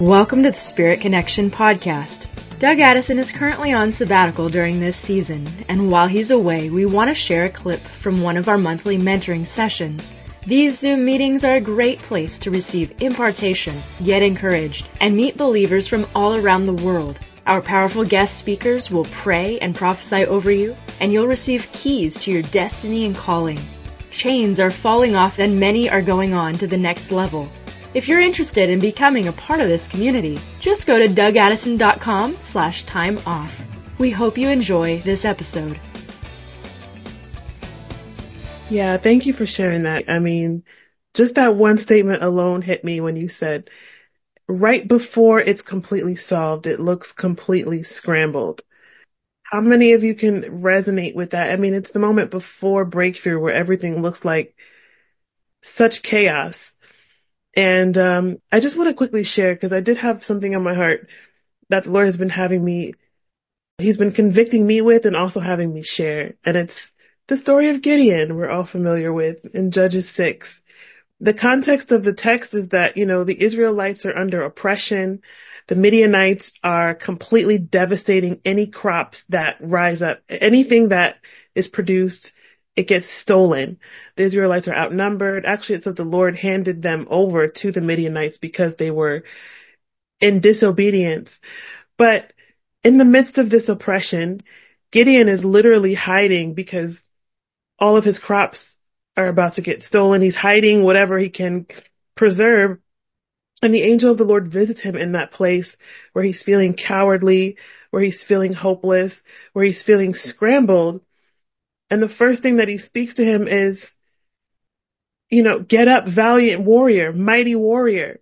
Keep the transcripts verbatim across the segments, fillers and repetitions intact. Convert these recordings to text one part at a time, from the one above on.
Welcome to the Spirit Connection podcast. Doug Addison is currently on sabbatical during this season, and while he's away, we want to share a clip from one of our monthly mentoring sessions. These Zoom meetings are a great place to receive impartation, get encouraged, and meet believers from all around the world. Our powerful guest speakers will pray and prophesy over you, and you'll receive keys to your destiny and calling. Chains are falling off and many are going on to the next level. If you're interested in becoming a part of this community, just go to dougaddison.com slash time off. We hope you enjoy this episode. Yeah, thank you for sharing that. I mean, just that one statement alone hit me when you said, right before it's completely solved, it looks completely scrambled. How many of you can resonate with that? I mean, it's the moment before breakthrough where everything looks like such chaos. And um, I just want to quickly share, because I did have something on my heart that the Lord has been having me, he's been convicting me with and also having me share. And it's the story of Gideon we're all familiar with in Judges six. The context of the text is that, you know, the Israelites are under oppression. The Midianites are completely devastating any crops that rise up. Anything that is produced, it gets stolen. The Israelites are outnumbered. Actually, it says the Lord handed them over to the Midianites because they were in disobedience. But in the midst of this oppression, Gideon is literally hiding because all of his crops are about to get stolen. He's hiding whatever he can preserve. And the angel of the Lord visits him in that place where he's feeling cowardly, where he's feeling hopeless, where he's feeling scrambled. And the first thing that he speaks to him is, you know, get up, valiant warrior, mighty warrior.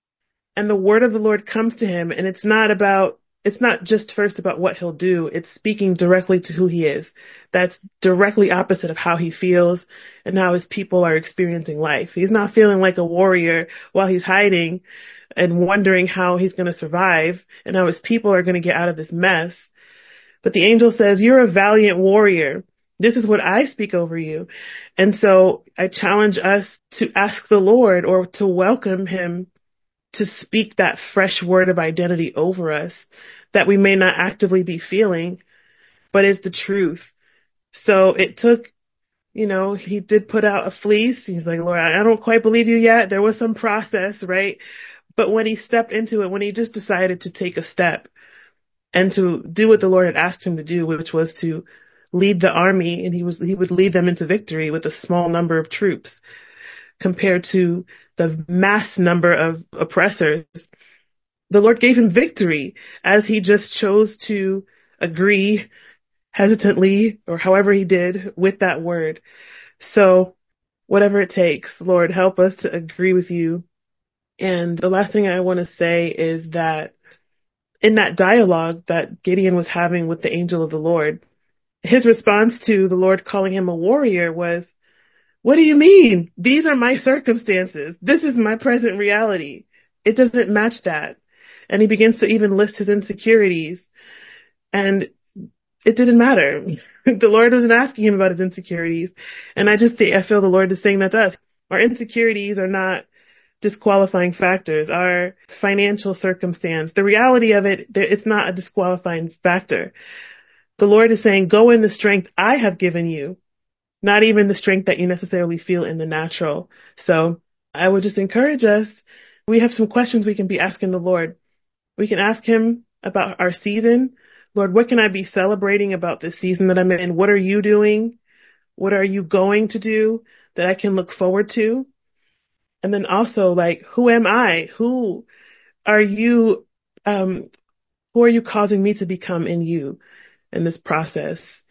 And the word of the Lord comes to him, and it's not about, it's not just first about what he'll do. It's speaking directly to who he is. That's directly opposite of how he feels and how his people are experiencing life. He's not feeling like a warrior while he's hiding and wondering how he's going to survive and how his people are going to get out of this mess. But the angel says, you're a valiant warrior. This is what I speak over you. And so I challenge us to ask the Lord, or to welcome him to speak that fresh word of identity over us that we may not actively be feeling, but is the truth. So it took, you know, he did put out a fleece. He's like, Lord, I don't quite believe you yet. There was some process, right? But when he stepped into it, when he just decided to take a step and to do what the Lord had asked him to do, which was to lead the army, and he was, he would lead them into victory with a small number of troops compared to the mass number of oppressors. The Lord gave him victory as he just chose to agree hesitantly, or however he did, with that word. So whatever it takes, Lord, help us to agree with you. And the last thing I want to say is that in that dialogue that Gideon was having with the angel of the Lord, his response to the Lord calling him a warrior was, what do you mean? These are my circumstances. This is my present reality. It doesn't match that. And he begins to even list his insecurities. And it didn't matter. The Lord wasn't asking him about his insecurities. And I just think, I feel the Lord is saying that to us. Our insecurities are not disqualifying factors. Our financial circumstance, the reality of it, it's not a disqualifying factor. The Lord is saying, go in the strength I have given you, not even the strength that you necessarily feel in the natural. So I would just encourage us. We have some questions we can be asking the Lord. We can ask him about our season. Lord, what can I be celebrating about this season that I'm in? What are you doing? What are you going to do that I can look forward to? And then also, like, who am I? Who are you? Um, who are you causing me to become in you in this process?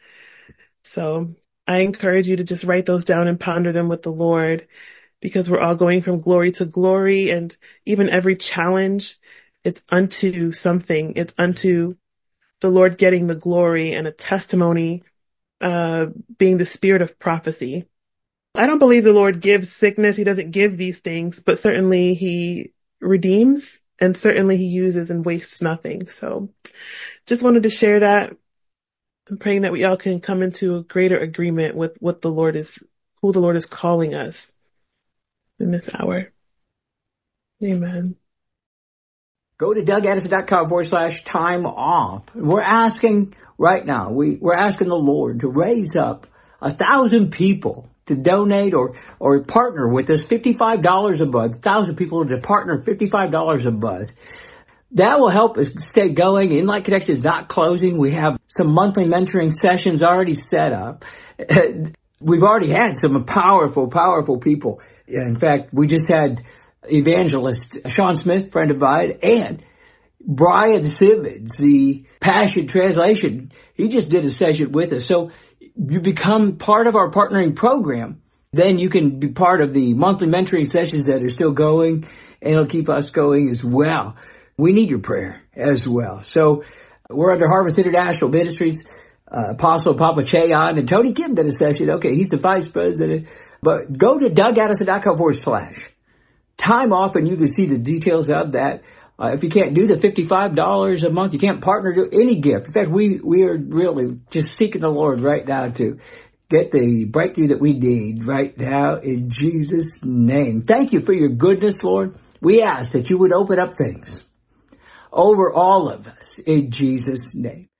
So I encourage you to just write those down and ponder them with the Lord, because we're all going from glory to glory, and even every challenge, it's unto something. It's unto the Lord getting the glory, and a testimony uh being the spirit of prophecy. I don't believe the Lord gives sickness. He doesn't give these things, but certainly he redeems, and certainly he uses and wastes nothing. So just wanted to share that. I'm praying that we all can come into a greater agreement with what the Lord is, who the Lord is calling us in this hour. Amen. Go to dougaddison.com forward slash time off. We're asking right now, we, we're asking the Lord to raise up a thousand people to donate or, or partner with us, fifty-five dollars a month, a thousand people to partner fifty-five dollars a month. That will help us stay going. Inlight Connection is not closing. We have some monthly mentoring sessions already set up. We've already had some powerful, powerful people. In fact, we just had evangelist Sean Smith, friend of mine, and Brian Simmons, the Passion Translation. He just did a session with us. So you become part of our partnering program. Then you can be part of the monthly mentoring sessions that are still going, and it'll keep us going as well. We need your prayer as well. So we're under Harvest International Ministries. Uh, Apostle Papa Chayon and Tony Kim did a session. Okay, he's the vice president. But go to dougaddison.com forward slash time off, and you can see the details of that. Uh, if you can't do the fifty-five dollars a month, you can't partner to any gift. In fact, we, we are really just seeking the Lord right now to get the breakthrough that we need right now in Jesus' name. Thank you for your goodness, Lord. We ask that you would open up things over all of us in Jesus' name.